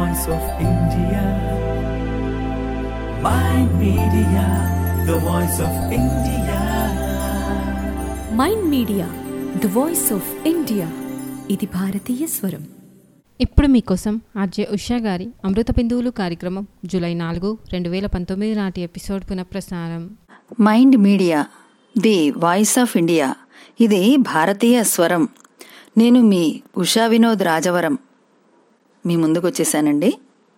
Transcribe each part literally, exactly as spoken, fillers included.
voice of India. Mind Media, the voice of India. Mind media the voice of India. ఇది భారతీయ స్వరం. ఇప్పుడు మీకోసం ఆర్జే ఉషా గారి అమృత బిందువులు కార్యక్రమం జూలై నాలుగు రెండు వేల పంతొమ్మిది నాటి ఎపిసోడ్ పునఃప్రసారం. Mind media the voice of India, ఇది భారతీయ స్వరం. నేను మీ ఉషా వినోద్ రాజవరం మీ ముందుకు వచ్చేసానండి.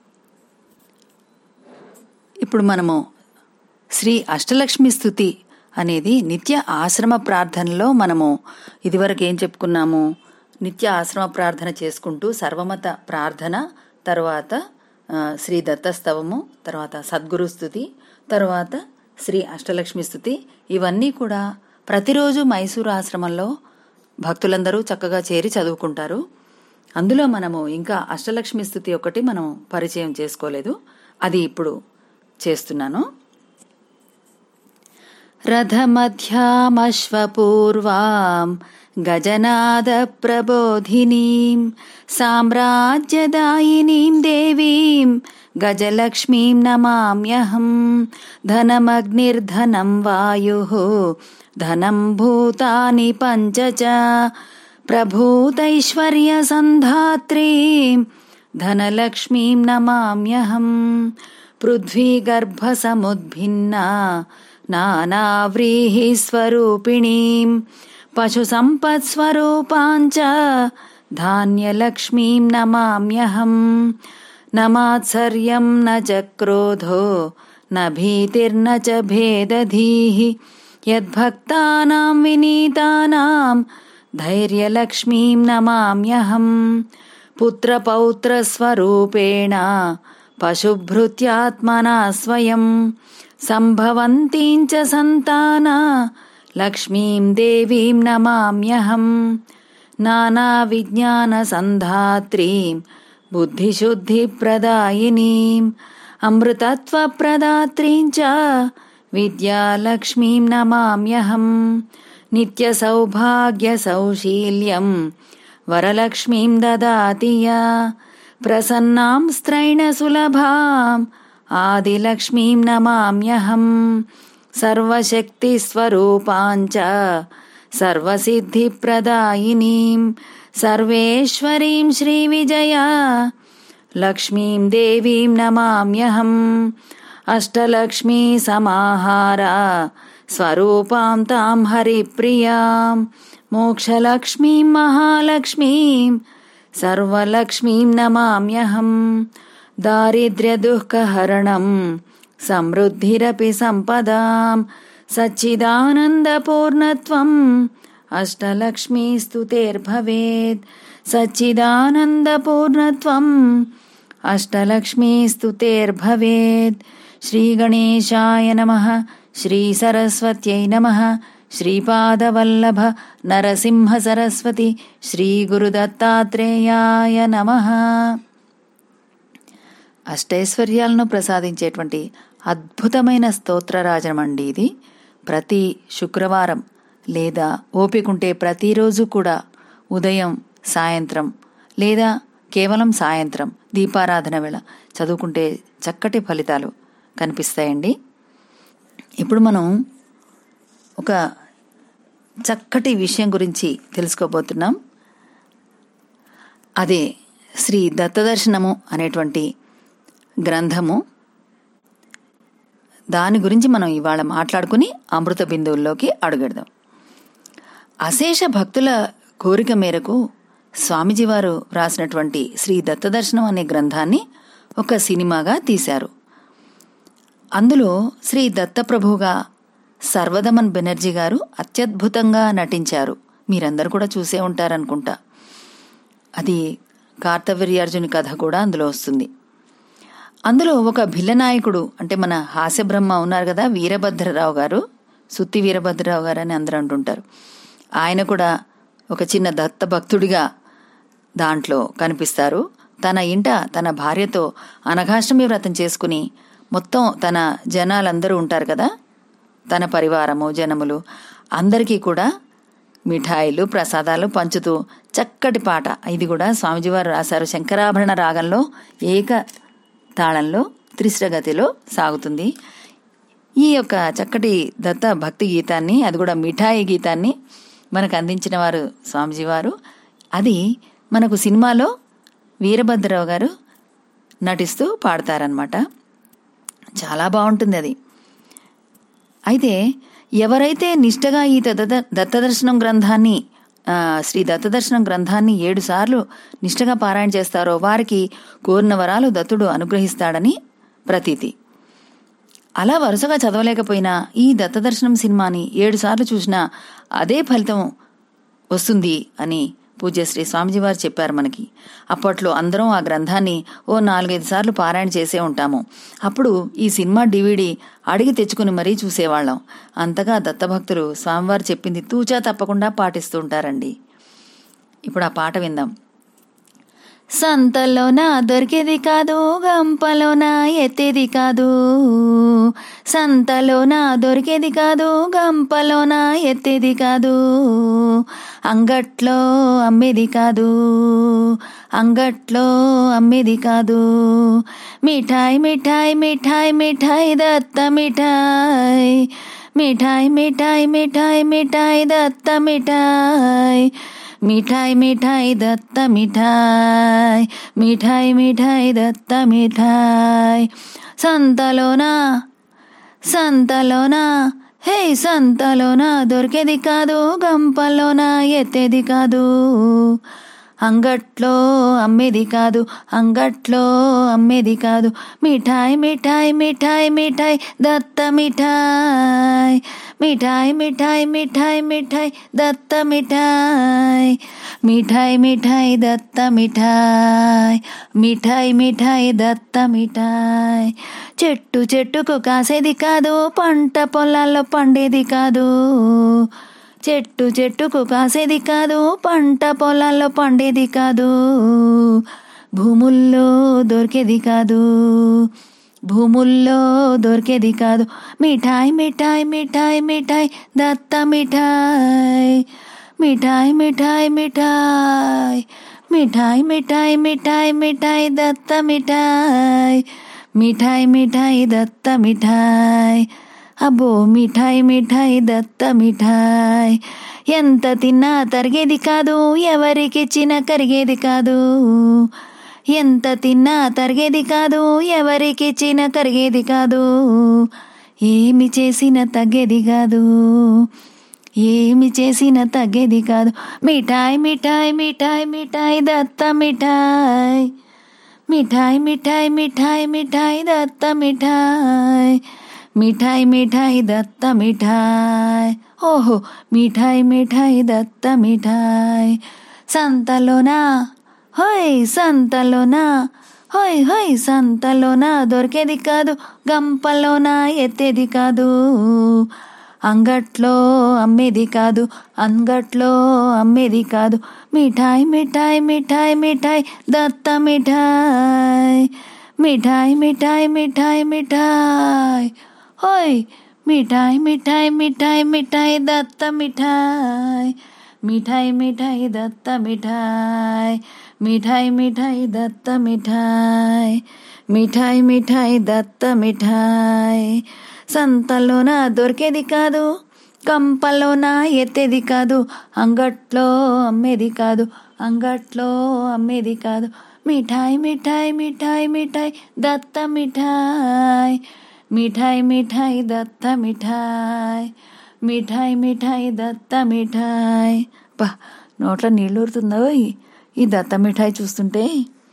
ఇప్పుడు మనము శ్రీ అష్టలక్ష్మి స్తుతి అనేది నిత్య ఆశ్రమ ప్రార్థనలో మనము ఇదివరకు ఏం చెప్పుకున్నాము, నిత్య ఆశ్రమ ప్రార్థన చేసుకుంటూ సర్వమత ప్రార్థన, తర్వాత శ్రీ దత్తస్తవము, తర్వాత సద్గురు స్తుతి, తర్వాత శ్రీ అష్టలక్ష్మి స్తుతి, ఇవన్నీ కూడా ప్రతిరోజు మైసూరు ఆశ్రమంలో భక్తులందరూ చక్కగా చేరి చదువుకుంటారు. అందులో మనము ఇంకా అష్టలక్ష్మి స్తుతి ఒకటి మనం పరిచయం చేసుకోలేదు, అది ఇప్పుడు చేస్తున్నాను. రథమధ్యామశ్వపూర్వాం గజనాద ప్రబోధినీం సామ్రాజ్యదాయినీం దేవీం గజలక్ష్మీం నమామ్యహం. ధనమగ్నిర్ధనం వాయుః ధనం భూతాని పంచ చ ప్రభూతైశ్వర్య సంధాత్రీం ధనలక్ష్మీం నమామ్యహం. పృథ్వీ గర్భ సముద్భిన్నా నానావ్రీహి స్వరూపిణీం పశు సంపత్ స్వరూపాంచ ధాన్యలక్ష్మీం నమామ్యహం. నమాత్సర్యం న చ క్రోధో న భీతిర్న చ భేదధీః యద్భక్తానాం వినీతానాం ధైర్యలక్ష్మీం నమామ్యహం. పుత్రపౌత్ర స్వరూపేణ పశుభృత్యాత్మనా స్వయం సంభవంతీం చ సంతాన లక్ష్మీం దేవీం నమామ్యహం. నానా విజ్ఞాన సంధాత్రీం బుద్ధిశుద్ధి ప్రదాయినీం అమృతత్వ ప్రదాత్రీం చ విద్యాలక్ష్మీం నమామ్యహం. నిత్య సౌభాగ్య సౌశీల్యం వరలక్ష్మీం దదాతి యా ప్రసన్నాం స్త్రైణ సులభాం ఆదిలక్ష్మీం నమామ్యహం. సర్వశక్తి స్వరూపాంచ సర్వసిద్ధి ప్రదాయినీం సర్వేశ్వరీం శ్రీ విజయ లక్ష్మీం దేవీం నమామ్యహం. అష్టలక్ష్మీ సమాహార స్వరూపాం తాం హరిప్రియాం మోక్షలక్ష్మీం మహాలక్ష్మీం సర్వలక్ష్మీం నమామ్యహం. దారిద్ర్య దుఃఖహరణం సమృద్ధిరపి సంపదాం సచ్చిదానందపూర్ణత్వం అష్టలక్ష్మీ స్తుతేర్భవేత్. సచ్చిదానందపూర్ణత్వం అష్టలక్ష్మీ స్తుతేర్భవేత్. శ్రీ గణేశాయ నమః. శ్రీ సరస్వత్యై నమః. శ్రీపాదవల్లభ నరసింహ సరస్వతి శ్రీ గురుదత్తాత్రేయాయ నమః. అష్టైశ్వర్యాలను ప్రసాదించేటువంటి అద్భుతమైన స్తోత్రరాజమండి ఇది. ప్రతి శుక్రవారం లేదా ఓపికంటే ప్రతిరోజు కూడా ఉదయం సాయంత్రం లేదా కేవలం సాయంత్రం దీపారాధన వేళ చదువుకుంటే చక్కటి ఫలితాలు కనిపిస్తాయండి. ఇప్పుడు మనం ఒక చక్కటి విషయం గురించి తెలుసుకోబోతున్నాం. అదే శ్రీ దత్తదర్శనము అనేటువంటి గ్రంథము. దాని గురించి మనం ఇవాళ మాట్లాడుకుని అమృత బిందువుల్లోకి అడుగెడదాం. అశేష భక్తుల కోరిక మేరకు స్వామిజీ వారు రాసినటువంటి శ్రీ దత్తదర్శనం అనే గ్రంథాన్ని ఒక సినిమాగా తీశారు. అందులో శ్రీ దత్తప్రభుగా సర్వదమన్ బెనర్జీ గారు అత్యద్భుతంగా నటించారు. మీరందరూ కూడా చూసే ఉంటారనుకుంటా. అది కార్తవీర్యార్జుని కథ కూడా అందులో వస్తుంది. అందులో ఒక భిల్లనాయకుడు అంటే మన హాస్యబ్రహ్మ ఉన్నారు కదా, వీరభద్రరావు గారు, సుత్తి వీరభద్రరావు గారు అని అందరూ అంటుంటారు. ఆయన కూడా ఒక చిన్న దత్త భక్తుడిగా దాంట్లో కనిపిస్తారు. తన ఇంట తన భార్యతో అనఘాష్టమి వ్రతం చేసుకుని మొత్తం తన జనాలందరూ ఉంటారు కదా, తన పరివారము జనములు అందరికీ కూడా మిఠాయిలు ప్రసాదాలు పంచుతూ చక్కటి పాట, ఇది కూడా స్వామిజీ వారు రాశారు. శంకరాభరణ రాగంలో ఏక తాళంలో త్రిశ్రగతిలో సాగుతుంది. ఈ యొక్క చక్కటి దత్త భక్తి గీతాన్ని, అది కూడా మిఠాయి గీతాన్ని మనకు అందించిన వారు స్వామిజీ వారు. అది మనకు సినిమాలో వీరభద్రరావు గారు నటిస్తూ పాడతారనమాట. చాలా బాగుంటుంది అది. అయితే ఎవరైతే నిష్టగా ఈ దత్త దత్తదర్శనం గ్రంథాన్ని శ్రీ దత్తదర్శనం గ్రంథాన్ని ఏడు సార్లు నిష్టగా పారాయణ చేస్తారో వారికి కోరిన వరాలు దత్తుడు అనుగ్రహిస్తాడని ప్రతీతి. అలా వరుసగా చదవలేకపోయినా ఈ దత్తదర్శనం సినిమాని ఏడు సార్లు చూసినా అదే ఫలితం వస్తుంది అని పూజ్యశ్రీ స్వామిజీ వారు చెప్పారు మనకి. అప్పట్లో అందరం ఆ గ్రంథాన్ని ఓ నాలుగైదు సార్లు పారాయణ చేసే ఉంటాము. అప్పుడు ఈ సినిమా డివిడి అడిగి తెచ్చుకుని మరీ చూసేవాళ్ళం. అంతగా దత్తభక్తులు స్వామివారు చెప్పింది తూచా తప్పకుండా పాటిస్తూ ఉంటారండి. ఇప్పుడు ఆ పాట విందాం. సంతలోన దొరికేది కాదు, గంపలోన ఎత్తేది కాదు. సంతలోన దొరికేది కాదు, గంపలోన ఎత్తేది కాదు. అంగట్లో అమ్మేది కాదు, అంగట్లో అమ్మేది కాదు. మిఠాయి మిఠాయి మిఠాయి మిఠాయి దత్త మిఠాయి. మిఠాయి మిఠాయి మిఠాయి మిఠాయి దత్త మిఠాయి. మిఠాయి మిఠాయి దత్త మిఠాయి. మిఠాయి మిఠాయి దత్త మిఠాయి. సంతలోనా సంతలోనా హే సంతలోనా దొరికేది కాదు, గంపలోనా ఎత్తేది కాదు. అంగట్లో అమ్మేది కాదు, అంగట్లో అమ్మేది కాదు. మిఠాయి మిఠాయి మిఠాయి మిఠాయి దత్త మిఠాయి. మిఠాయి మిఠాయి మిఠాయి మిఠాయి దత్త మిఠాయి. మిఠాయి మిఠాయి దత్త మిఠాయి. మిఠాయి మిఠాయి దత్త మిఠాయి. చెట్టు చెట్టుకు కాసేది కాదు, పంట పొలాల్లో పండేది కాదు. చెట్టు చెట్టుకు కాసేది కాదు, పంట పొలాల్లో పండేది కాదు. భూముల్లో దొరికేది కాదు, భూముల్లో దొరికేది కాదు. మిఠాయి మిఠాయి మిఠాయి మిఠాయి దత్త మిఠాయి. మిఠాయి మిఠాయి మిఠాయి. మిఠాయి మిఠాయి మిఠాయి మిఠాయి దత్త మిఠాయి. మిఠాయి మిఠాయి దత్త మిఠాయి. అబ్బో మిఠాయి మిఠాయి దత్త మిఠాయి. ఎంత తిన్నా తరిగేది కాదు, ఎవరికిచ్చినా కరిగేది కాదు. ఎంత తిన్నా తరిగేది కాదు, ఎవరికిచ్చినా కరిగేది కాదు. ఏమి చేసినా తగ్గేది కాదు, ఏమి చేసినా తగ్గేది కాదు. మిఠాయి మిఠాయి మిఠాయి మిఠాయి దత్త మిఠాయి. మిఠాయి మిఠాయి మిఠాయి మిఠాయి దత్త మిఠాయి. మిఠాయి మిఠాయి దత్త మిఠాయి. ఓహో మిఠాయి మిఠాయి దత్త మిఠాయి. సంతలోనా హోయ్ సంతలోనా హోయ్ హోయ్ సంతలోనా దొరికేది కాదు, గంపలోనా ఎత్తేది కాదు. అంగట్లో అమ్మేది కాదు, అంగట్లో అమ్మేది కాదు. మిఠాయి మిఠాయి మిఠాయి మిఠాయి దత్త మిఠాయి. మిఠాయి మిఠాయి మిఠాయి మిఠాయి. ఓయ్ మిఠాయి మిఠాయి మిఠాయి మిఠాయి దత్త మిఠాయి. మిఠాయి మిఠాయి దత్త మిఠాయి. మిఠాయి మిఠాయి దత్త మిఠాయి. మిఠాయి మిఠాయి దత్త మిఠాయి. సంతలోన దొరికేది కాదు, కంపలోన ఎత్తేది కాదు. అంగట్లో అమ్మేది కాదు, అంగట్లో అమ్మేది కాదు. మిఠాయి మిఠాయి మిఠాయి మిఠాయి దత్త మిఠాయి. మిఠాయి మిఠాయి దత్త మిఠాయి. మిఠాయి మిఠాయి దత్త మిఠాయి. బా నోట్లో నీళ్ళు ఊరుతుందో ఈ దత్త మిఠాయి చూస్తుంటే.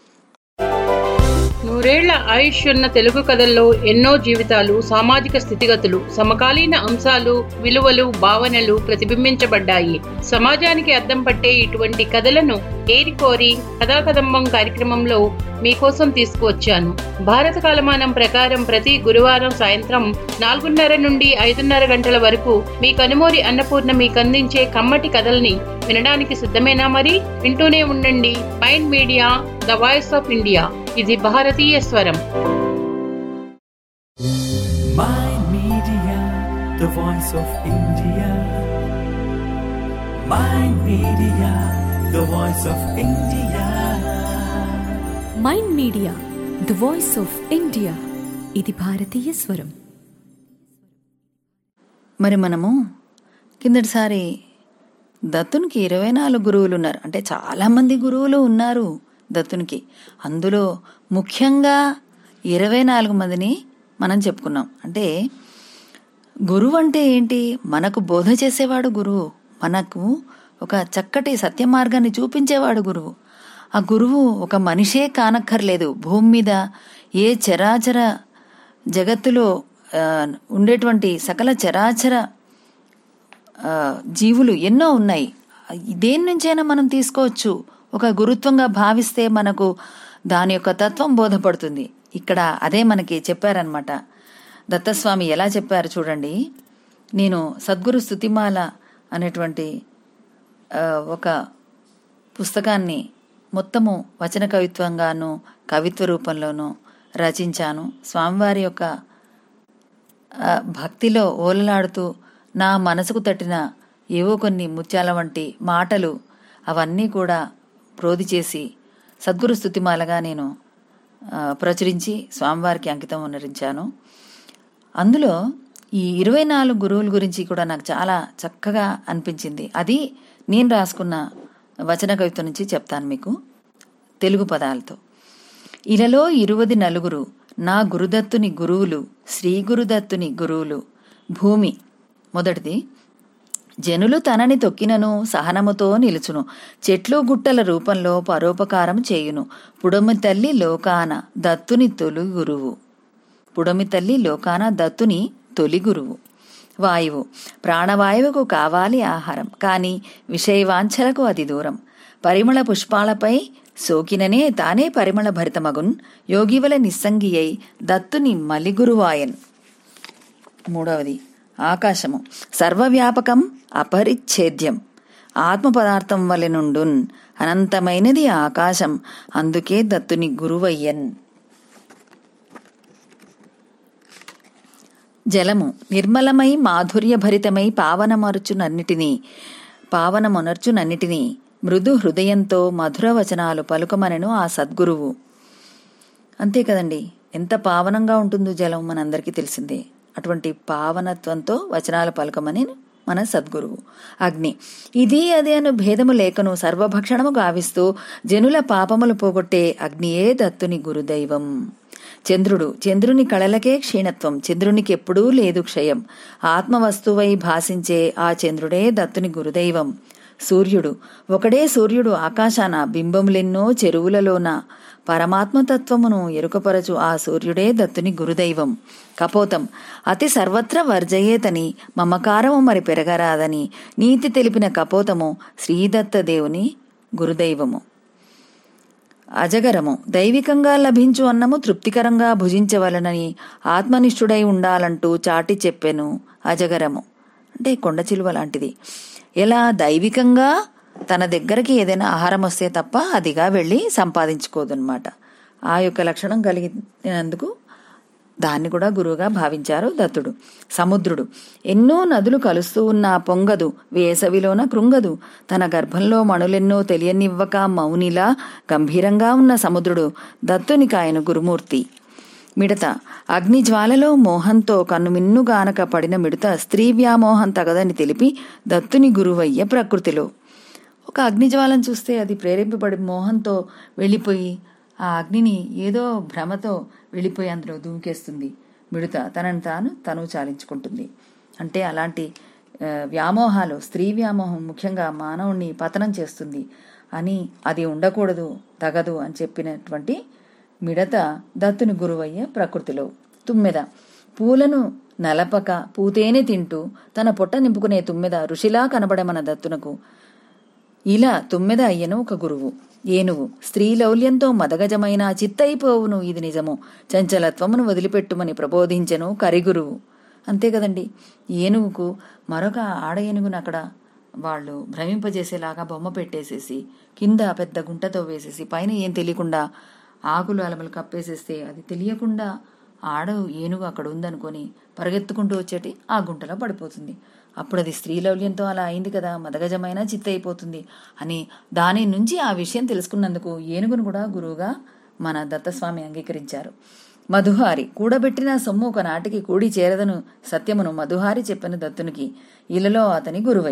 నూరేళ్ల ఆయుష్ ఉన్న తెలుగు కథల్లో ఎన్నో జీవితాలు, సామాజిక స్థితిగతులు, సమకాలీన అంశాలు, విలువలు, భావనలు ప్రతిబింబించబడ్డాయి. సమాజానికి అద్దం పట్టే ఇటువంటి కథలను ఏరికోరి కథాకదంబం కార్యక్రమంలో మీకోసం తీసుకువచ్చాను. భారత కాలమానం ప్రకారం ప్రతి గురువారం సాయంత్రం నాలుగున్నర నుండి ఐదున్నర గంటల వరకు మీ కనుమూరి అన్నపూర్ణ మీకందించే కమ్మటి కథల్ని వినడానికి సిద్ధమేనా? మరి వింటూనే ఉండండి mind media, the voice of India. ఇది భారతీయ స్వరం. Mind Media, the voice of India. Mind Media, the voice of India. Mind media the voice of India. ఇది భారతీయ స్వరం. మరి మనము కిందటిసారి దత్తునికి ఇరవై నాలుగు గురువులు ఉన్నారు, అంటే చాలామంది గురువులు ఉన్నారు దత్తునికి. అందులో ముఖ్యంగా ఇరవై నాలుగు మందిని మనం చెప్పుకున్నాం. అంటే గురువు అంటే ఏంటి? మనకు బోధ చేసేవాడు గురువు, మనకు ఒక చక్కటి సత్య మార్గాన్ని చూపించేవాడు గురువు. ఆ గురువు ఒక మనిషే కానక్కర్లేదు. భూమి మీద ఏ చరాచర జగత్తులో ఉండేటువంటి సకల చరాచర జీవులు ఎన్నో ఉన్నాయి. దేని నుంచైనా మనం తీసుకోవచ్చు. ఒక గురుత్వంగా భావిస్తే మనకు దాని యొక్క తత్వం బోధపడుతుంది. ఇక్కడ అదే మనకి చెప్పారనమాట. దత్తస్వామి ఎలా చెప్పారు చూడండి. నేను సద్గురు స్తుతిమాల అనేటువంటి ఒక పుస్తకాన్ని మొత్తము వచన కవిత్వంగాను కవిత్వ రూపంలోనూ రచించాను. స్వామివారి యొక్క భక్తిలో ఓలలాడుతూ నా మనసుకు తట్టిన ఏవో కొన్ని ముత్యాల వంటి మాటలు అవన్నీ కూడా ప్రోధి చేసి సద్గురు స్తుతిమాలగా నేను ప్రచురించి స్వామివారికి అంకితం ఉన్నరించాను. అందులో ఈ ఇరవై నాలుగు గురువుల గురించి కూడా నాకు చాలా చక్కగా అనిపించింది. అది నేను రాసుకున్న వచన కవిత్వం నుంచి చెప్తాను మీకు తెలుగు పదాలతో. ఇలలో ఇరువది నలుగురు నా గురుదత్తుని గురువులు, శ్రీ గురుదత్తుని గురువులు. భూమి మొదటిది. జనులు తనని తొక్కినను సహనముతో నిలుచును, చెట్లు గుట్టల రూపంలో పరోపకారం చేయును. పుడమి తల్లి లోకాన దత్తుని తొలి గురువు. పుడమి తల్లి లోకాన దత్తుని తొలి గురువు. వాయువు. ప్రాణవాయువుకు కావాలి ఆహారం, కానీ విషయవాంఛలకు అతి దూరం. పరిమళ పుష్పాలపై సోకిననే తానే పరిమళ భరితమగున్, యోగివల నిస్సంగి అయి దత్తుని మలిగురువాయన్. మూడవది. ఆకాశము. సర్వవ్యాపకం అపరిచ్ఛేద్యం, ఆత్మ పదార్థం వలె నుండున్, అనంతమైనది ఆకాశం, అందుకే దత్తుని గురువయ్యన్. జలము. నిర్మలమై మాధుర్యభరితమై పావనమరుచునన్నిటినీ పావనమొనర్చునన్నిటినీ మృదు హృదయంతో మధుర వచనాలు పలుకమనెను ఆ సద్గురువు. అంతే కదండి, ఎంత పావనంగా ఉంటుందో జలం మనందరికీ తెలిసిందే. అటువంటి పావనత్వంతో వచనాలు పలుకమని మన సద్గురువు. అగ్ని. ఇది అదే అను భేదము లేకను సర్వభక్షణము గావిస్తూ జనుల పాపములు పోగొట్టే అగ్నియే దత్తుని గురుదైవం. చంద్రుడు. చంద్రుని కళలకే క్షీణత్వం, చంద్రునికి ఎప్పుడూ లేదు క్షయం. ఆత్మవస్తువై భాషించే ఆ చంద్రుడే దత్తుని గురుదైవం. సూర్యుడు. ఒకడే సూర్యుడు ఆకాశాన బింబములెన్నో చెరువులలోన పరమాత్మతత్వమును ఎరుకపరచు ఆ సూర్యుడే దత్తుని గురుదైవం. కపోతం. అతి సర్వత్ర వర్జయేతని మమకారము మరి పెరగరాదని నీతి తెలిపిన కపోతము శ్రీదత్తదేవుని గురుదైవము. అజగరము. దైవికంగా లభించు అన్నము తృప్తికరంగా భుజించవలనని ఆత్మనిష్ఠుడై ఉండాలంటూ చాటి చెప్పెను అజగరము. అంటే కొండ చిలువ లాంటిది. ఎలా దైవికంగా తన దగ్గరికి ఏదైనా ఆహారం వస్తే తప్ప అదిగా వెళ్ళి సంపాదించుకోదన్నమాట. ఆ యొక్క లక్షణం కలిగినందుకు దాన్ని కూడా గురువుగా భావించారు దత్తుడు. సముద్రుడు. ఎన్నో నదులు కలుస్తూ ఉన్నా పొంగదు, వేసవిలోన కృంగదు. తన గర్భంలో మణులెన్నో తెలియనివ్వక మౌనిలా గంభీరంగా ఉన్న సముద్రుడు దత్తునికి ఆయన గురుమూర్తి. మిడత. అగ్నిజ్వాలలో మోహంతో కన్నుమిన్నుగానక పడిన మిడత స్త్రీ వ్యామోహం తగదని తెలిపి దత్తుని గురువయ్య ప్రకృతిలో. ఒక అగ్నిజ్వాలను చూస్తే అది ప్రేరేపబడి మోహంతో వెళ్ళిపోయి ఆ అగ్నిని ఏదో భ్రమతో వెళ్ళిపోయి అందులో దూకేస్తుంది. మిడత తనను తాను తను చాలించుకుంటుంది. అంటే అలాంటి వ్యామోహాలు, స్త్రీ వ్యామోహం ముఖ్యంగా మానవుణ్ణి పతనం చేస్తుంది అని, అది ఉండకూడదు, తగదు అని చెప్పినటువంటి మిడత దత్తుని గురువయ్య ప్రకృతిలో. తుమ్మెద. పూలను నలపక పూతేనే తింటూ తన పొట్ట నింపుకునే తుమ్మెద ఋషిలా కనబడే మన దత్తునకు. ఇలా తుమ్మెద అయ్యను ఒక గురువు. ఏనుగు. స్త్రీలౌల్యంతో మదగజమైన చిత్తయిపోవును ఇది నిజము, చంచలత్వమును వదిలిపెట్టుమని ప్రబోధించెను కరిగురువు. అంతే కదండి, ఏనుగుకు మరొక ఆడ ఏనుగును అక్కడ వాళ్ళు భ్రమింపజేసేలాగా బొమ్మ పెట్టేసేసి కింద పెద్ద గుంటతో వేసేసి పైన ఏం తెలియకుండా ఆకులు అలమలు కప్పేసేస్తే అది తెలియకుండా ఆడ ఏనుగు అక్కడ ఉందనుకొని పరిగెత్తుకుంటూ వచ్చేటి ఆ గుంటలో పడిపోతుంది. అప్పుడు అది స్త్రీలౌల్యంతో అలా అయింది కదా, మదగజమైన చిత్త అయిపోతుంది అని దాని నుంచి ఆ విషయం తెలుసుకున్నందుకు ఏనుగును కూడా గురువుగా మన దత్తస్వామి అంగీకరించారు. మధుహారి కూడబెట్టిన సొమ్ము ఒకనాటికి కూడి చేరదను సత్యమును మధుహారి చెప్పిన దత్తునికి ఇళ్లలో అతని గురువై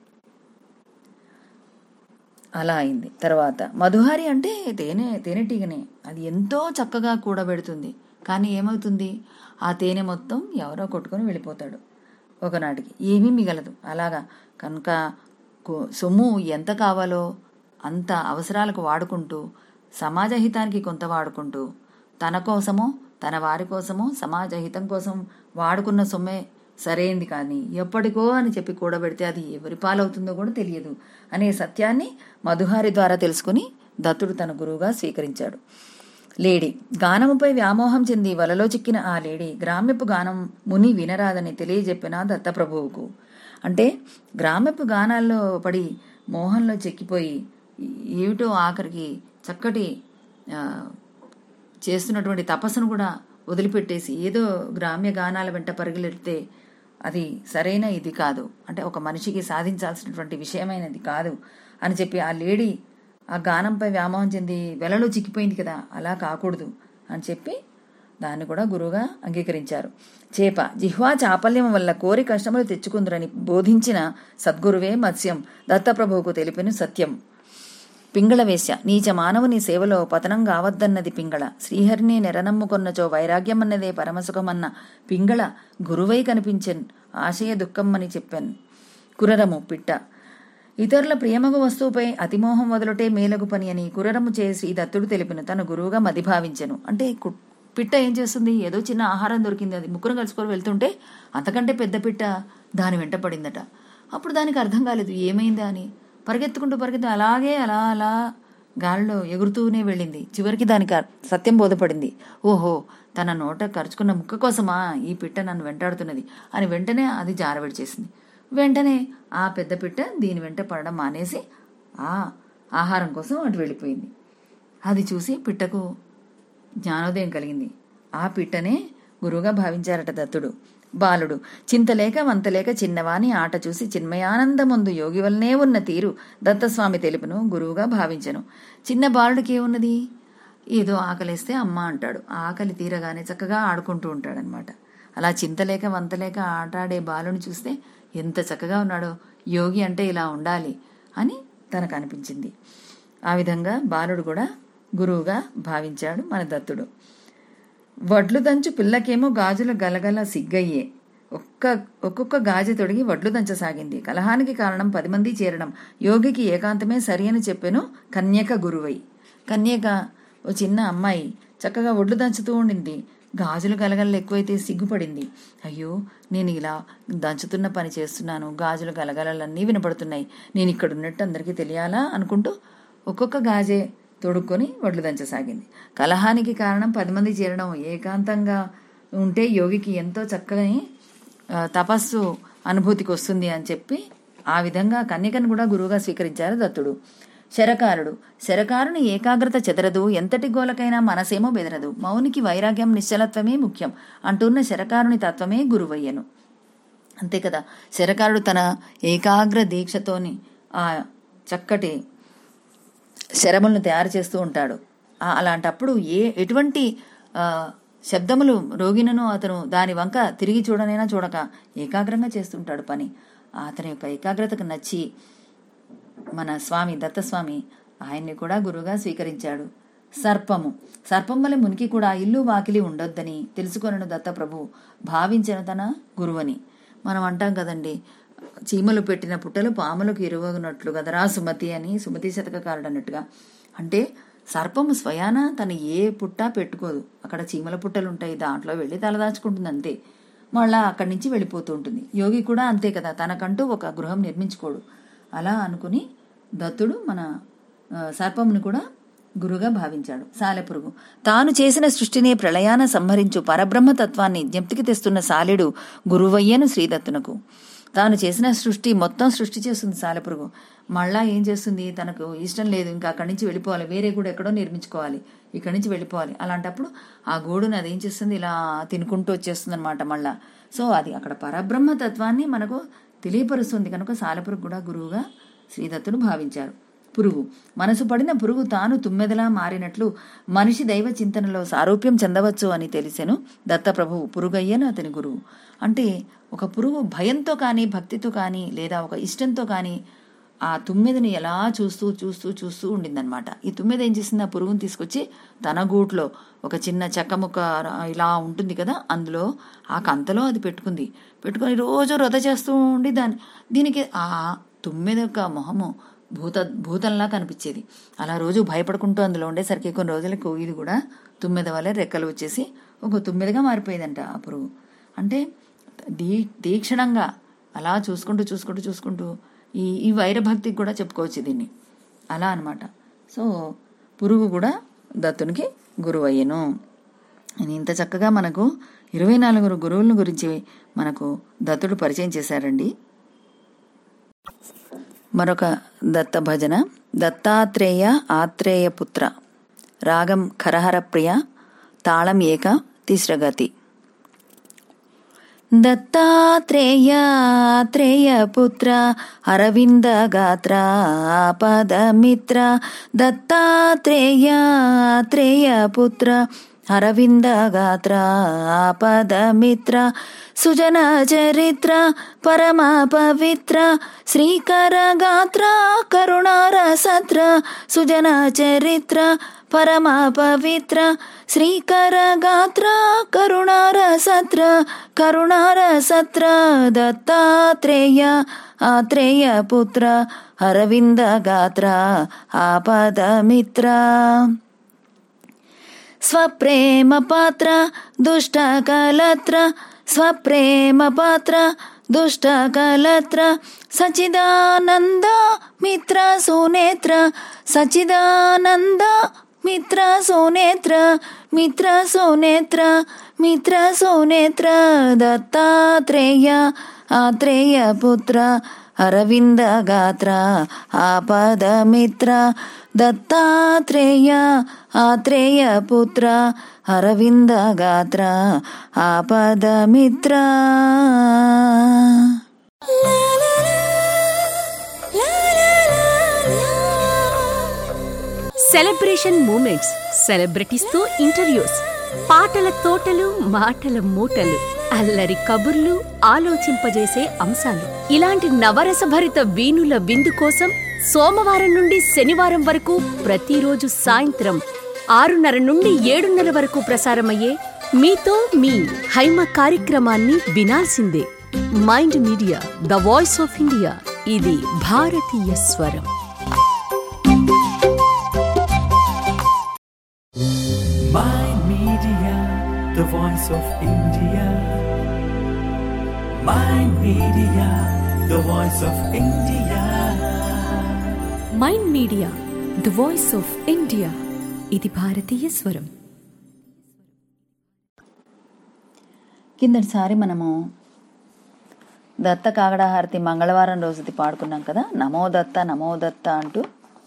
అలా అయింది. తర్వాత మధుహారి అంటే తేనె తేనెటీగనే, అది ఎంతో చక్కగా కూడబెడుతుంది. కానీ ఏమవుతుంది, ఆ తేనె మొత్తం ఎవరో కొట్టుకొని వెళ్ళిపోతాడు, ఒకనాటికి ఏమీ మిగలదు. అలాగా కనుక సొమ్ము ఎంత కావాలో అంత అవసరాలకు వాడుకుంటూ, సమాజ హితానికి కొంత వాడుకుంటూ, తన కోసమో తన వారి కోసమో సమాజ హితం కోసం వాడుకున్న సొమ్మే సరైంది, కానీ ఎప్పటికో అని చెప్పి కూడబెడితే అది ఎవరి పాలవుతుందో కూడా తెలియదు అనే సత్యాన్ని మధుహారి ద్వారా తెలుసుకుని దత్తుడు తన గురువుగా స్వీకరించాడు. లేడి గానముపై వ్యామోహం చెంది వలలో చిక్కిన ఆ లేడి గ్రామ్యపు గానం ముని వినరాదని తెలియజెప్పిన దత్తప్రభువుకు. అంటే గ్రామ్యపు గానాల్లో పడి మోహంలో చెక్కిపోయి ఏమిటో ఆఖరికి చక్కటి చేస్తున్నటువంటి తపస్సును కూడా వదిలిపెట్టేసి ఏదో గ్రామ్య గానాల వెంట పరుగులెడితే అది సరైన ఇది కాదు, అంటే ఒక మనిషికి సాధించాల్సినటువంటి విషయమైనది కాదు అని చెప్పి ఆ లేడీ ఆ గానంపై వ్యామోహం చెంది వెలలో చిక్కిపోయింది కదా, అలా కాకూడదు అని చెప్పి దాన్ని కూడా గురువుగా అంగీకరించారు. చేప జిహ్వా చాపల్యం వల్ల కోరి కష్టములు తెచ్చుకుందురని బోధించిన సద్గురువే మత్స్యం దత్తప్రభువుకు తెలిపిన సత్యం. పింగళ వేశ్య నీచ మానవుని సేవలో పతనం కావద్దన్నది పింగళ. శ్రీహరిని నెరనమ్ముకొన్నచో వైరాగ్యమన్నదే పరమసుఖమన్న పింగళ గురువై కనిపించెన్ ఆశయ దుఃఖమ్మని చెప్పాను. కురరము పిట్ట ఇతరుల ప్రియమగు వస్తువుపై అతిమోహం వదులుటే మేలగు పని అని కురరము చేసి దత్తుడు తెలిపిన తన గురువుగా మదిభావించెను. అంటే పిట్ట ఏం చేస్తుంది, ఏదో చిన్న ఆహారం దొరికింది, అది ముగ్గురు కలుసుకొని వెళ్తుంటే అంతకంటే పెద్ద పిట్ట దాని వెంట పడిందట. అప్పుడు దానికి అర్థం కాలేదు ఏమైందా అని, పరిగెత్తుకుంటూ పరిగెత్తు అలాగే అలా అలా గాలిలో ఎగురుతూనే వెళ్ళింది. చివరికి దానికి సత్యం బోధపడింది. ఓహో, తన నోట ఖర్చుకున్న ముక్క కోసమా ఈ పిట్ట నన్ను వెంటాడుతున్నది అని వెంటనే అది జారవిడిచేసింది. వెంటనే ఆ పెద్ద పిట్ట దీని వెంట పడడం మానేసి ఆ ఆహారం కోసం అటు వెళ్ళిపోయింది. అది చూసి పిట్టకు జ్ఞానోదయం కలిగింది. ఆ పిట్టనే గురువుగా భావించారట దత్తుడు. బాలుడు చింతలేక వంతలేక చిన్నవాని ఆట చూసి చిన్మయానందముందు యోగి వల్లనే ఉన్న తీరు దత్తస్వామి తెలుపును గురువుగా భావించెను. చిన్న బాలుడికి ఏమున్నది, ఏదో ఆకలిస్తే అమ్మ అంటాడు, ఆకలి తీరగానే చక్కగా ఆడుకుంటూ ఉంటాడనమాట. అలా చింతలేక వంతలేక ఆట ఆడే బాలుని చూస్తే ఎంత చక్కగా ఉన్నాడో, యోగి అంటే ఇలా ఉండాలి అని తనకు అనిపించింది. ఆ విధంగా బాలుడు కూడా గురువుగా భావించాడు మన దత్తుడు. వడ్లు దంచు పిల్లకేమో గాజుల గలగల సిగ్గయ్యే. ఒక్క ఒక్కొక్క గాజు తొడిగి వడ్లు దంచసాగింది. కలహానికి కారణం పది మంది చేరడం. యోగికి ఏకాంతమే సరి అని చెప్పెను కన్యక గురువై. కన్యక ఓ చిన్న అమ్మాయి చక్కగా వడ్లు దంచుతూ ఉండింది. గాజులు గలగలలు ఎక్కువైతే సిగ్గుపడింది. అయ్యో, నేను ఇలా దంచుతున్న పని చేస్తున్నాను, గాజులు గలగలలన్నీ వినపడుతున్నాయి, నేను ఇక్కడ ఉన్నట్టు అందరికీ తెలియాలా అనుకుంటూ ఒక్కొక్క గాజే తొడుక్కొని వడ్లు దంచసాగింది. కలహానికి కారణం పది మంది చేరడం. ఏకాంతంగా ఉంటే యోగికి ఎంతో చక్కని తపస్సు అనుభూతికి వస్తుంది అని చెప్పి ఆ విధంగా కన్యకను కూడా గురువుగా స్వీకరించారు దత్తుడు. శరకారుడు శరకారుని ఏకాగ్రత చెదరదు, ఎంతటి గోలకైనా మనసేమో బెదరదు, మౌనికి వైరాగ్యం నిశ్చలత్వమే ముఖ్యం అంటున్న శరకారుని తత్వమే గురువయ్యను. అంతే కదా, శరకారుడు తన ఏకాగ్ర దీక్షతోని ఆ చక్కటి శరములను తయారు చేస్తూ ఉంటాడు. అలాంటప్పుడు ఏ ఎటువంటి శబ్దములు రోగినను అతను దాని వంక తిరిగి చూడనైనా చూడక ఏకాగ్రంగా చేస్తుంటాడు పని. అతని యొక్క ఏకాగ్రతకు నచ్చి మన స్వామి దత్తస్వామి ఆయన్ని కూడా గురువుగా స్వీకరించాడు. సర్పము సర్పం వల్ల మునికి కూడా ఇల్లు వాకిలి ఉండొద్దని తెలుసుకొనను దత్తప్రభు భావించిన తన గురువని. మనం అంటాం కదండి, చీమలు పెట్టిన పుట్టలు పాములకు ఇరువనట్లు కదరా సుమతి అని సుమతి శతకకారుడు అన్నట్టుగా. అంటే సర్పము స్వయాన తను ఏ పుట్ట పెట్టుకోదు, అక్కడ చీమల పుట్టలు ఉంటాయి, దాంట్లో వెళ్ళి తలదాచుకుంటుంది అంతే, మళ్ళా అక్కడి నుంచి వెళ్ళిపోతూ ఉంటుంది. యోగి కూడా అంతే కదా, తనకంటూ ఒక గృహం నిర్మించుకోడు. అలా అనుకుని దత్తుడు మన సర్పమును కూడా గురుగా భావించాడు. సాలెపురుగు తాను చేసిన సృష్టిని ప్రళయాన సంహరించు పరబ్రహ్మతత్వాన్ని జ్ఞప్తికి తెస్తున్న సాలెడు గురువయ్యను శ్రీదత్తునకు. తాను చేసిన సృష్టి మొత్తం సృష్టి చేస్తుంది సాలెపురుగు. మళ్ళా ఏం చేస్తుంది, తనకు ఇష్టం లేదు, ఇంకా అక్కడి నుంచి వెళ్ళిపోవాలి, వేరే గూడు ఎక్కడో నిర్మించుకోవాలి, ఇక్కడి నుంచి వెళ్ళిపోవాలి. అలాంటప్పుడు ఆ గూడును అది ఏం చేస్తుంది, ఇలా తినుకుంటూ వచ్చేస్తుంది అనమాట మళ్ళా. సో అది అక్కడ పరబ్రహ్మ తత్వాన్ని మనకు తెలియపరుస్తుంది కనుక సాలెపురుగు కూడా గురువుగా శ్రీదత్తుడు భావించారు. పురుగు మనసు పడిన పురుగు తాను తుమ్మెదలా మారినట్లు మనిషి దైవ చింతనలో సారూప్యం చెందవచ్చు అని తెలిసెను దత్తప్రభువు. పురుగయ్యను అతని గురువు. అంటే ఒక పురుగు భయంతో కానీ భక్తితో కానీ లేదా ఒక ఇష్టంతో కానీ ఆ తుమ్మెదని ఎలా చూస్తూ చూస్తూ చూస్తూ ఉండిందనమాట. ఈ తుమ్మెద ఏం చేసింది, ఆ పురుగుని తీసుకొచ్చి తన గూట్లో ఒక చిన్న చెక్క ముక్క ఇలా ఉంటుంది కదా, అందులో ఆ కంతలో అది పెట్టుకుంది. పెట్టుకొని రోజు రొద చేస్తూ ఉండి దాని దీనికి ఆ తుమ్మెద యొక్క మొహము భూత భూతంలా కనిపించేది. అలా రోజు భయపడుకుంటూ అందులో ఉండేసరికి కొన్ని రోజులకు ఇది కూడా తుమ్మెద వల్ల రెక్కలు వచ్చేసి ఒక తుమ్మెదగా మారిపోయేదంట ఆ పురుగు. అంటే దీ తీక్షణంగా అలా చూసుకుంటూ చూసుకుంటూ చూసుకుంటూ ఈ ఈ వైరభక్తికి కూడా చెప్పుకోవచ్చు దీన్ని, అలా అనమాట. సో పురుగు కూడా దత్తునికి గురువు అయ్యను. ఇంత చక్కగా మనకు ఇరవై నాలుగురు గురువుల గురించి మనకు దత్తుడు పరిచయం చేశారండి. మరొక దత్త భజన. దత్తాత్రేయ ఆత్రేయ పుత్ర, రాగం ఖరహర ప్రియ, తాళం ఏక, తిస్రగతి. దత్తాత్రేయాత్రేయ పుత్ర అరవింద గాత్ర పదమిత్ర. దత్తాత్రేయాత్రేయ పుత్ర అరవింద గాత్ర పదమిత్ర. సుజన చరిత్ర పరమ పవిత్ర, శ్రీకర గాత్ర కరుణారసత్ర. సుజన చరిత్ర పరమ పవిత్ర, శ్రీకర గాత్ర కరుణారసత్ర. కరుణారసత్ర దత్తాత్రేయ ఆత్రేయ పుత్ర అరవింద గాత్ర ఆపదమిత్ర. స్వప్రేమ పాత్ర దుష్ట కలత్ర, స్వప్రేమ పాత్ర దుష్ట కలత్ర. సచిదానంద మిత్ర సునేత్ర, సచిదానంద మిత్ర సునేత్ర. మిత్ర సునేత్ర మిత్ర సునేత్ర దత్తాత్రేయ ఆత్రేయ పుత్ర అరవింద గాత్ర ఆపదమిత్ర. దత్తాత్రేయ ఆత్రేయ పుత్ర అరవింద గాత్ర ఆపదమిత్ర. సెలబ్రేషన్ మూమెంట్స్, సెలబ్రిటీస్తో ఇంటర్వ్యూస్, పాటల తోటలు మాటల మూటలు, అల్లరి కబుర్లు, ఆలోచింపజేసే అంశాలు, ఇలాంటి నవరసభరిత వీణుల విందు కోసం సోమవారం నుండి శనివారం వరకు ప్రతిరోజు సాయంత్రం ఆరున్నర నుండి ఏడున్నర వరకు ప్రసారమయ్యే మీతో మీ హైమ కార్యక్రమాన్ని వినాల్సిందే. Mind media, the voice of India. ఇది భారతీయ స్వరం. Mind Media, the voice of India. Mind Media, the voice of India. Mind media the voice of India. ఇది భారతీయ స్వరం. కిందటిసారి మనము దత్త కాగడాహారతి మంగళవారం రోజుది పాడుకున్నాం కదా, నమో దత్త నమో దత్త అంటూ.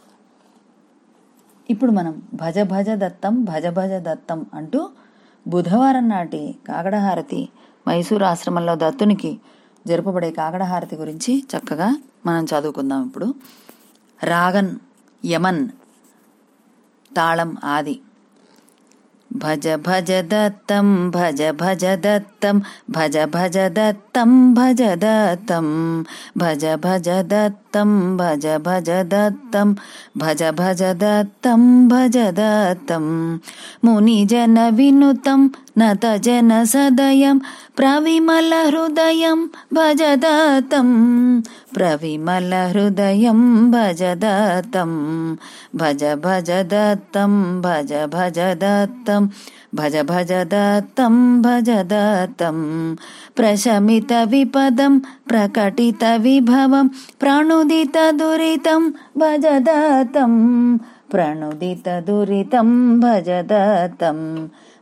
ఇప్పుడు మనం భజ భజ దత్తం భజ భజ దత్తం అంటూ బుధవారం నాటి కాగడహారతి మైసూరు ఆశ్రమంలో దత్తునికి జరుపబడే కాగడహారతి గురించి చక్కగా మనం చదువుకుందాం. ఇప్పుడు రాగన్ యమన్, తాళం ఆది. భజ భజ దత్తం భజ భజ దత్తం భజ భజ దత్తం భజ దత్తం భజ భజ దత్తం భజ భజ దత్తం భజ భజ దత్తం భజ దత్తం. ముని జన వినుతం నత జన సదయం ప్రవిమల హృదయం భజ దత్తం ప్రవిమల హృదయం భజ దత్తం భజ భజ దత్తం భజ భజ దత్తం భజ భజ దత్తం భజ దత్తం. ప్రశమిత విపదం ప్రకటిత విభవం ప్రణుదిత దురితం భజ దత్తం ప్రణుదిత దురితం భజ దత్తం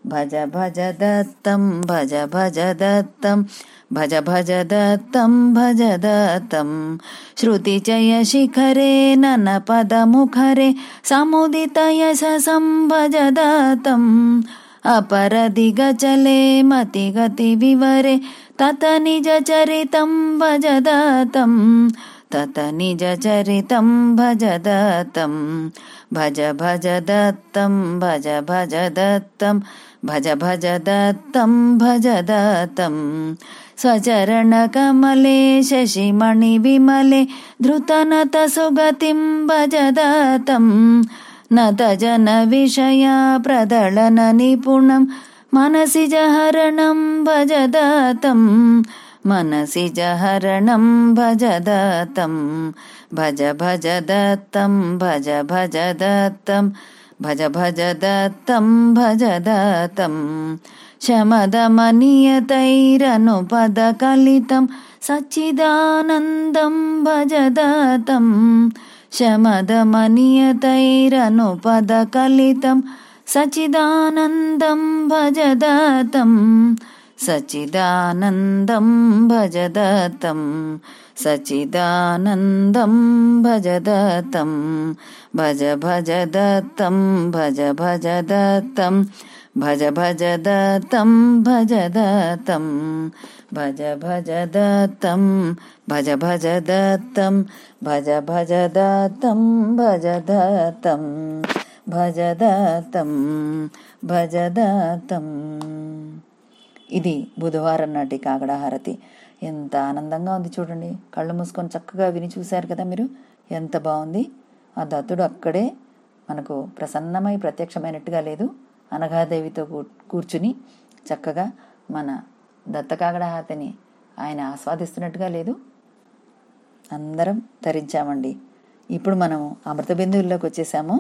భజ భజ దత్తం భజ భజ దత్తం భజ భజ దత్తం భజ దత్తం శృతిచయ శిఖరే నన పదముఖరే సముదిత యశసం భజ దత్తం అపరదిగచలే మతి గతి వివరే తత నిజ చరితం భజ దత్తం తత నిజ చరితం భజ దత్తం భజ భజ దత్తం భజ భజ దత్తం భజ భజ దత్తం భజ దత్తం స్వచరణ కమలే శశిమణి విమలే ధృతనత సుగతిం భజ దత్తం నత జన విషయ ప్రదళన నిపుణం మనసి జహరణం భజ దత్తం మనసి జహరణం భజ దత్తం భజ భజ దత్తం భజ భజ దత్తం భజ భజ దత్తం భజ దత్తం శమదమనియతైరను పద కలితం సచ్చిదానందం భజ దత్తం శమదమనియతైరను పద కలితం సచ్చిదానందం భజ దత్తం సచ్చిదానందం భజ దత్తం సచ్చిదానందం భజ దత్తం భజ భజ దత్తం భజ భజ దత్తం భజ భజ దత్తం భజ దత్తం భజ భజ దత్తం భజ భజ దత్తం భజ భజ దత్తం భజ దత్తం భజ దత్తం భజ దత్తం. ఇది బుధవారం నాటి కాగడా హారతి. ఎంత ఆనందంగా ఉంది చూడండి. కళ్ళు మూసుకొని చక్కగా విని చూశారు కదా మీరు, ఎంత బాగుంది. ఆ దత్తుడు అక్కడే మనకు ప్రసన్నమై ప్రత్యక్షమైనట్టుగా లేదు, అనఘాదేవితో కూర్చుని చక్కగా మన దత్త కాగడా హారతిని ఆయన ఆస్వాదిస్తున్నట్టుగా లేదు. అందరం ధరించామండి. ఇప్పుడు మనము అమృత బిందువుల్లోకి వచ్చేసాము.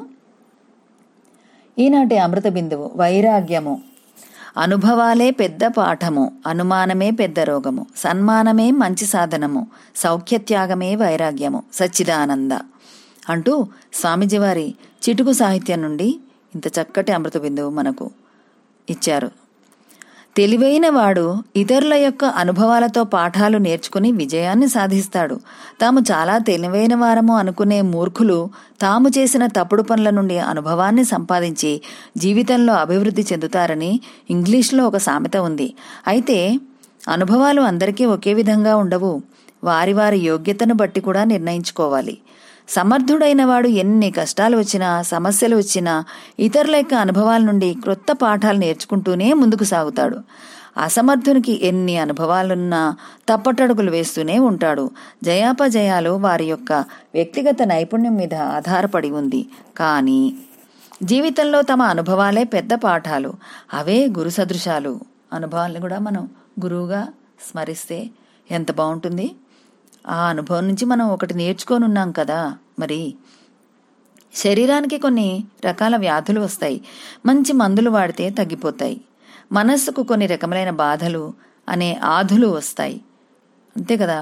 ఈనాటి అమృత బిందువు వైరాగ్యము. అనుభవాలే పెద్ద పాఠము, అనుమానమే పెద్ద రోగము, సన్మానమే మంచి సాధనము, సౌఖ్యత్యాగమే వైరాగ్యము, సచ్చిదానంద అంటూ స్వామిజీ వారి చిటుకు సాహిత్యం నుండి ఇంత చక్కటి అమృత బిందువు మనకు ఇచ్చారు. తెలివైన వాడు ఇతరుల యొక్క అనుభవాలతో పాఠాలు నేర్చుకుని విజయాన్ని సాధిస్తాడు. తాము చాలా తెలివైన వారము అనుకునే మూర్ఖులు తాము చేసిన తప్పుడు పనుల నుండి అనుభవాన్ని సంపాదించి జీవితంలో అభివృద్ధి చెందుతారని ఇంగ్లీష్లో ఒక సామెత ఉంది. అయితే అనుభవాలు అందరికీ ఒకే విధంగా ఉండవు. వారి వారి యోగ్యతను బట్టి కూడా నిర్ణయించుకోవాలి. సమర్థుడైన వాడు ఎన్ని కష్టాలు వచ్చినా సమస్యలు వచ్చినా ఇతరుల యొక్క అనుభవాల నుండి క్రొత్త పాఠాలు నేర్చుకుంటూనే ముందుకు సాగుతాడు. అసమర్థునికి ఎన్ని అనుభవాలున్నా తప్పటడుగులు వేస్తూనే ఉంటాడు. జయాపజయాలు వారి యొక్క వ్యక్తిగత నైపుణ్యం మీద ఆధారపడి ఉంది. కానీ జీవితంలో తమ అనుభవాలే పెద్ద పాఠాలు, అవే గురు సదృశాలు. అనుభవాలను కూడా మనం గురువుగా స్మరిస్తే ఎంత బాగుంటుంది. ఆ అనుభవం నుంచి మనం ఒకటి నేర్చుకొని ఉన్నాం కదా. మరి శరీరానికి కొన్ని రకాల వ్యాధులు వస్తాయి, మంచి మందులు వాడితే తగ్గిపోతాయి. మనస్సుకు కొన్ని రకములైన బాధలు అనే ఆధులు వస్తాయి, అంతే కదా,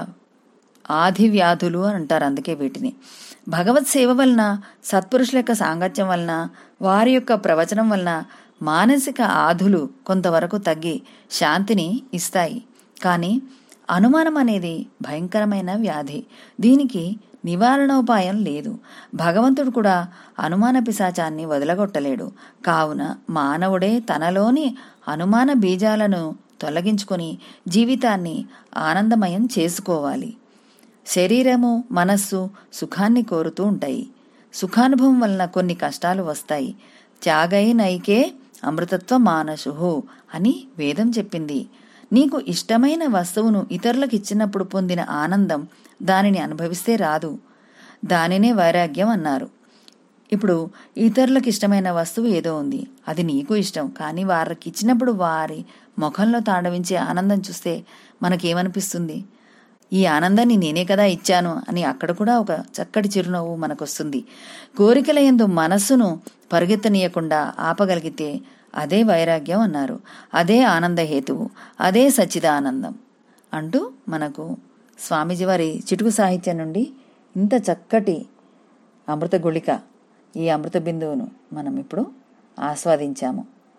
ఆది వ్యాధులు అని అంటారు. అందుకే వీటిని భగవత్ సేవ వలన, సత్పురుషుల యొక్క సాంగత్యం వలన, వారి యొక్క ప్రవచనం వలన మానసిక ఆధులు కొంతవరకు తగ్గి శాంతిని ఇస్తాయి. కానీ అనుమానం అనేది భయంకరమైన వ్యాధి. దీనికి నివారణోపాయం లేదు. భగవంతుడు కూడా అనుమాన పిశాచాన్ని వదలగొట్టలేడు. కావున మానవుడే తనలోని అనుమాన బీజాలను తొలగించుకొని జీవితాన్ని ఆనందమయం చేసుకోవాలి. శరీరము మనస్సు సుఖాన్ని కోరుతూ ఉంటాయి. సుఖానుభవం వలన కొన్ని కష్టాలు వస్తాయి. త్యాగై నైకే అమృతత్వ మానసుహు అని వేదం చెప్పింది. నీకు ఇష్టమైన వస్తువును ఇతరులకు ఇచ్చినప్పుడు పొందిన ఆనందం దానిని అనుభవిస్తే రాదు. దానినే వైరాగ్యం అన్నారు. ఇప్పుడు ఇతరులకు ఇష్టమైన వస్తువు ఏదో ఉంది, అది నీకు ఇష్టం, కానీ వారికి ఇచ్చినప్పుడు వారి ముఖంలో తాండవించే ఆనందం చూస్తే మనకేమనిపిస్తుంది? ఈ ఆనందాన్ని నేనే కదా ఇచ్చాను అని అక్కడ కూడా ఒక చక్కటి చిరునవ్వు మనకొస్తుంది. కోరికల యందు మనస్సును పరుగెత్తనీయకుండా ఆపగలిగితే అదే వైరాగ్యం అన్నారు. అదే ఆనందహేతువు, అదే సచ్చిదానందం అంటూ మనకు స్వామీజీ వారి చిటుకు సాహిత్యం నుండి ఇంత చక్కటి అమృత గుళిక, ఈ అమృత బిందువును మనం ఇప్పుడు ఆస్వాదించాము.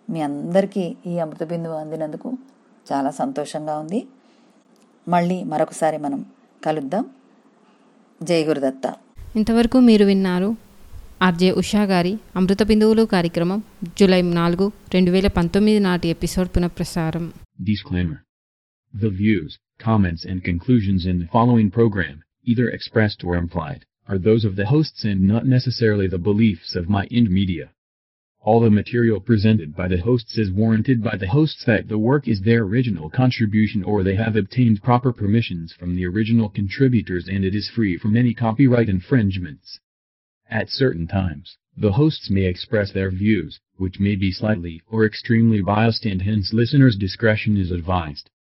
మీ అందరికీ ఈ అమృత బిందువు అందినందుకు చాలా సంతోషంగా ఉంది. మళ్ళీ మరొకసారి మనం కలుద్దాం. జై గురుదత్త. ఇంతవరకు మీరు విన్నారు ఆర్జే ఉషా గారి అమృత బిందువులు కార్యక్రమం జూలై నాలుగు రెండు వేల పంతొమ్మిది నాటి ఎపిసోడ్ పునఃప్రసారం. Disclaimer. The views, comments and conclusions in the following program, either expressed or implied, are those of the hosts and not necessarily the beliefs of My Ind Media. All the material presented by the hosts is warranted by the hosts that the work is their original contribution or they have obtained proper permissions from the original contributors and it is free from any copyright infringements. At certain times, the hosts may express their views, which may be slightly or extremely biased and hence listeners' discretion is advised.